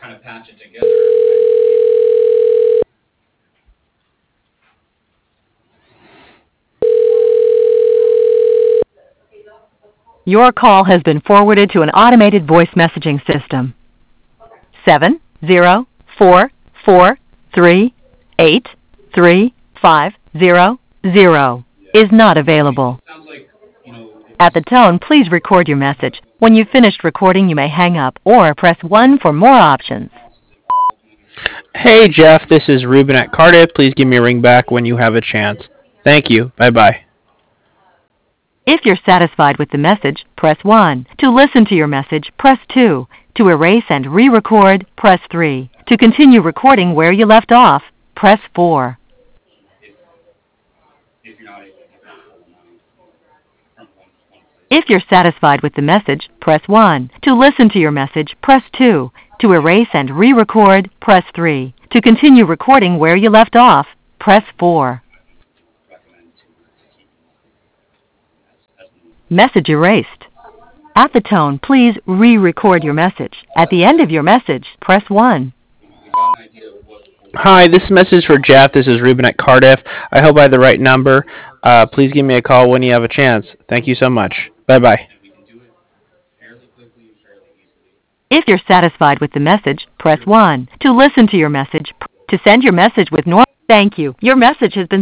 kind of patch it together. I Your call has been forwarded to an automated voice messaging system. 704438350 is not available. it sounds like, if At the this tone, please record your message. When you've finished recording, you may hang up or press 1 for more options. process involved, Hey, Jeff, this is Ruben at Cardiff. Please give me a ring back when you have a chance. Thank you. Bye-bye. If you're satisfied with the message, press 1. To listen to your message, press 2. To erase and re-record, press 3. To continue recording where you left off, press 4. if, if you're not able to get the full amount from one place. If you're satisfied with the message, press 1. To listen to your message, press 2. To erase and re-record, press 3. To continue recording where you left off, press 4. Recommend to keep as Message erased. At the tone, please re-record your message. At the end of your message, press 1. we got an idea of what Hi, this message for Jeff. This is Ruben at Cardiff. I hope I have the right number. Please give me a call when you have a chance. Thank you so much. Bye-bye. and we can do it fairly quickly and fairly easily. If you're satisfied with the message, press 1. To listen to your message, to send your message with normal. Thank you. Your message has been